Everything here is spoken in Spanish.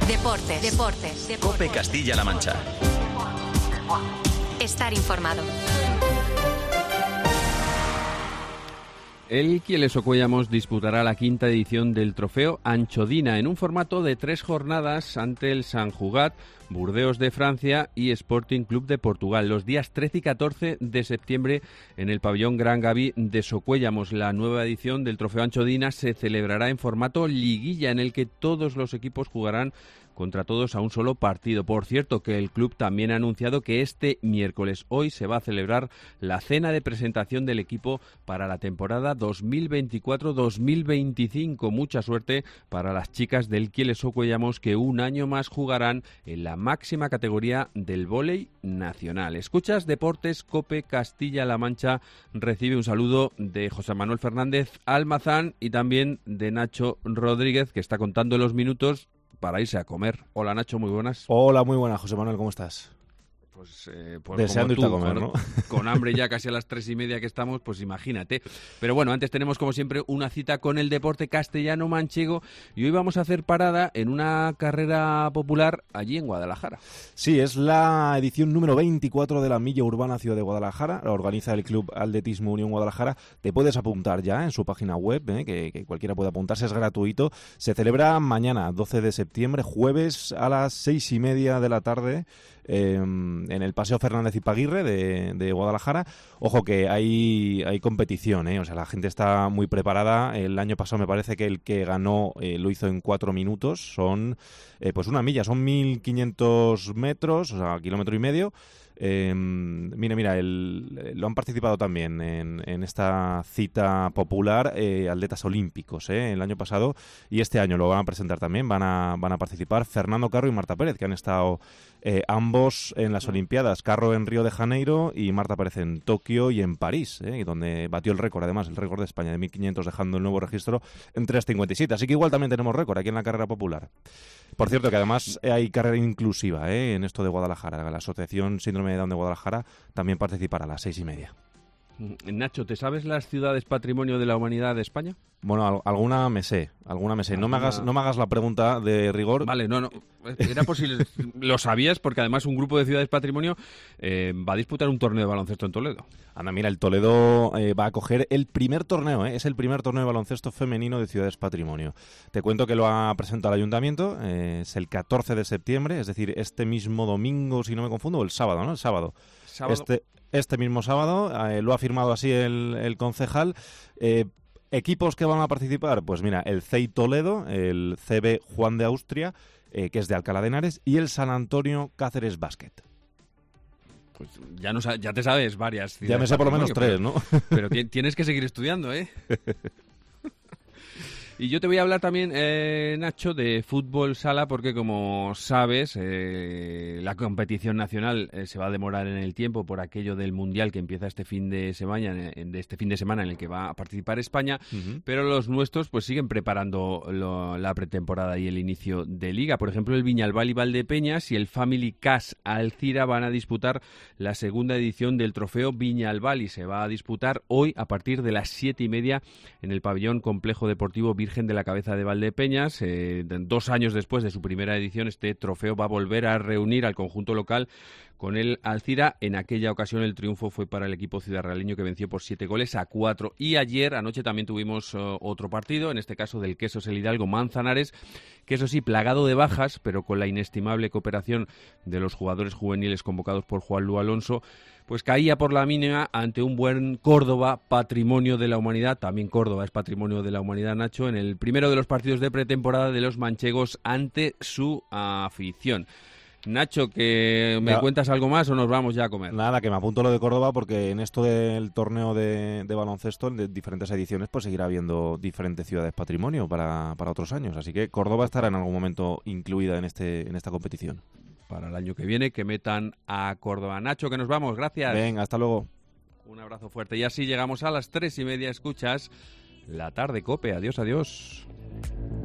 Deportes. COPE Castilla-La Mancha. Estar informado. El Kielce Socuellamos disputará la quinta edición del Trofeo Anchodina en un formato de 3 jornadas ante el Sant Cugat, Burdeos de Francia y Sporting Club de Portugal, los días 13 y 14 de septiembre en el pabellón Gran Gaví de Socuellamos. La nueva edición del Trofeo Anchodina se celebrará en formato liguilla, en el que todos los equipos jugarán contra todos a un solo partido. Por cierto, que el club también ha anunciado que este miércoles, hoy, se va a celebrar la cena de presentación del equipo para la temporada 2024-2025. Mucha suerte para las chicas del Kielce Socuellamos, que un año más jugarán en la máxima categoría del vóley nacional. Escuchas Deportes COPE Castilla-La Mancha. Recibe un saludo de José Manuel Fernández Almazán y también de Nacho Rodríguez, que está contando los minutos para irse a comer. Hola, Nacho, muy buenas. Hola, muy buenas, José Manuel, ¿cómo estás? Pues deseando irte a comer, ¿no? Con hambre ya casi a las 3:30 que estamos, pues imagínate. Pero bueno, antes tenemos como siempre una cita con el deporte castellano manchego y hoy vamos a hacer parada en una carrera popular allí en Guadalajara. Sí, es la edición número 24 de la Milla Urbana Ciudad de Guadalajara. La organiza el Club Atletismo Unión Guadalajara. Te puedes apuntar ya en su página web, que cualquiera puede apuntarse, es gratuito. Se celebra mañana, 12 de septiembre, jueves a las 6:30 de la tarde. En el Paseo Fernández Ipaguirre de Guadalajara. Ojo que hay competición, o sea, la gente está muy preparada. El año pasado me parece que el que ganó lo hizo en 4 minutos. Son pues una milla, son 1.500 metros, o sea, 1,5 kilómetros. Mira, lo han participado también en esta cita popular atletas olímpicos el año pasado, y este año lo van a presentar también, van a participar Fernando Carro y Marta Pérez, que han estado ambos en las Olimpiadas, Carro en Río de Janeiro y Marta Pérez en Tokio y en París, y donde batió el récord, además, el récord de España de 1.500, dejando el nuevo registro en 3:57, así que igual también tenemos récord aquí en la carrera popular. Por cierto, que además hay carrera inclusiva en esto de Guadalajara. La Asociación Síndrome de Down de Guadalajara también participará a las 6:30. Nacho, ¿te sabes las ciudades patrimonio de la humanidad de España? Bueno, alguna me sé. No me hagas la pregunta de rigor. Vale, no. Era posible. Lo sabías porque además un grupo de ciudades patrimonio va a disputar un torneo de baloncesto en Toledo. Anda, mira, el Toledo va a acoger el primer torneo, es el primer torneo de baloncesto femenino de ciudades patrimonio. Te cuento que lo ha presentado el ayuntamiento, es el 14 de septiembre, es decir, este mismo domingo, si no me confundo, o el sábado, ¿no? El sábado. Este mismo sábado, lo ha firmado así el concejal. ¿Equipos que van a participar? Pues mira, el CEI Toledo, el CB Juan de Austria, que es de Alcalá de Henares, y el San Antonio Cáceres Basket. Pues ya te sabes varias. Ya me sé por lo menos 3, ¿no? Pero tienes que seguir estudiando, ¿eh? Y yo te voy a hablar también, Nacho, de fútbol sala, porque como sabes, la competición nacional se va a demorar en el tiempo por aquello del Mundial que empieza este fin de semana en el que va a participar España, pero los nuestros pues siguen preparando la pretemporada y el inicio de Liga. Por ejemplo, el Viñalbal y Valdepeñas y el Family Cas Alcira van a disputar la segunda edición del Trofeo Viñalbal y se va a disputar hoy a partir de las 7:30 en el pabellón Complejo Deportivo Virgen de la Cabeza de Valdepeñas. 2 años después de su primera edición, este trofeo va a volver a reunir al conjunto local con el Alcira. En aquella ocasión el triunfo fue para el equipo ciudadraleño, que venció por 7-4. Y anoche también tuvimos otro partido, en este caso del Quesos El Hidalgo Manzanares, que eso sí, plagado de bajas, pero con la inestimable cooperación de los jugadores juveniles convocados por Juanlu Alonso, pues caía por la mínima ante un buen Córdoba, patrimonio de la humanidad. También Córdoba es patrimonio de la humanidad, Nacho, en el primero de los partidos de pretemporada de los manchegos ante su afición. Nacho, ¿que me cuentas algo más o nos vamos ya a comer? Nada, que me apunto lo de Córdoba, porque en esto del torneo de baloncesto, de diferentes ediciones, pues seguirá habiendo diferentes ciudades patrimonio para otros años. Así que Córdoba estará en algún momento incluida en esta competición. Para el año que viene, que metan a Córdoba. Nacho, que nos vamos, gracias. Venga, hasta luego. Un abrazo fuerte. Y así llegamos a las 3:30. Escuchas La Tarde Cope. Adiós, adiós.